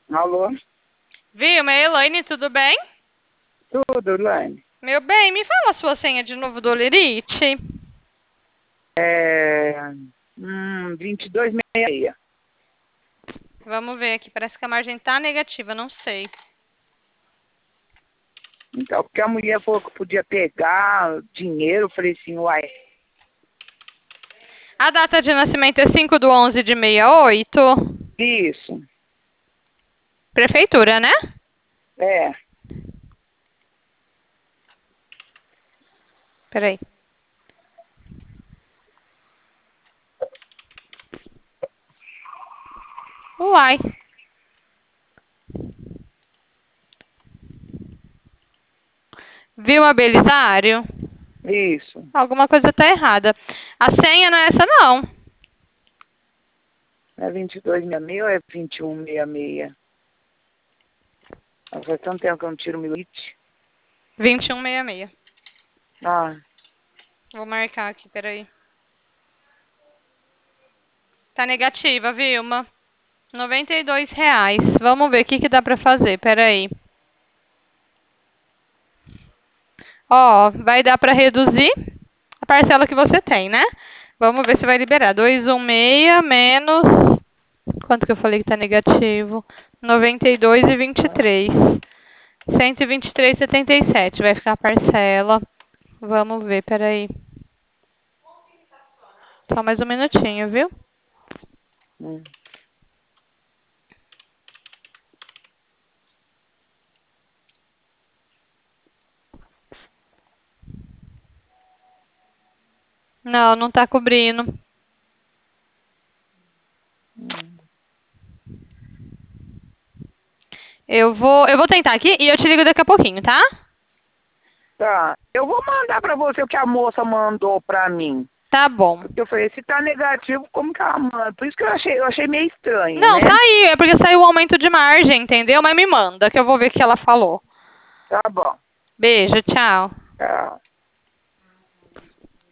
Alô? Vilma, Elaine, tudo bem? Tudo, Laine. Meu bem, me fala a sua senha de novo do Olerite. É... 2266. Vamos ver aqui, parece que a margem tá negativa, não sei. Então, porque a mulher falou que podia pegar dinheiro, eu falei assim, uai, A data de nascimento é 5/11/68. isso, Prefeitura, né? é, Peraí. Uai. Vilma Belisário? isso. Alguma coisa tá errada. A senha não é essa, não. Não é 2266 ou é 2166? Faz tanto tempo que eu não tiro o milite. 2166. Ah, Vou marcar aqui, peraí. Tá negativa, Vilma. R$ 92. Vamos ver o que dá pra fazer, peraí. Ó, vai dar pra reduzir a parcela que você tem, né? Vamos ver se vai liberar. 216 menos... Quanto que eu falei que tá negativo? 92,23. 123,77 vai ficar a parcela. Vamos ver, peraí. Só mais um minutinho, viu? hum. Não, não tá cobrindo. hum. Eu vou tentar aqui e eu te ligo daqui a pouquinho, tá? Tá, eu vou mandar pra você o que a moça mandou pra mim. Tá bom. Porque eu falei, se tá negativo, como que ela manda? Por isso que eu achei meio estranho, Não, né? saiu. É porque saiu o aumento de margem, entendeu? Mas me manda, que eu vou ver o que ela falou. Tá bom, Beijo, tchau. tá.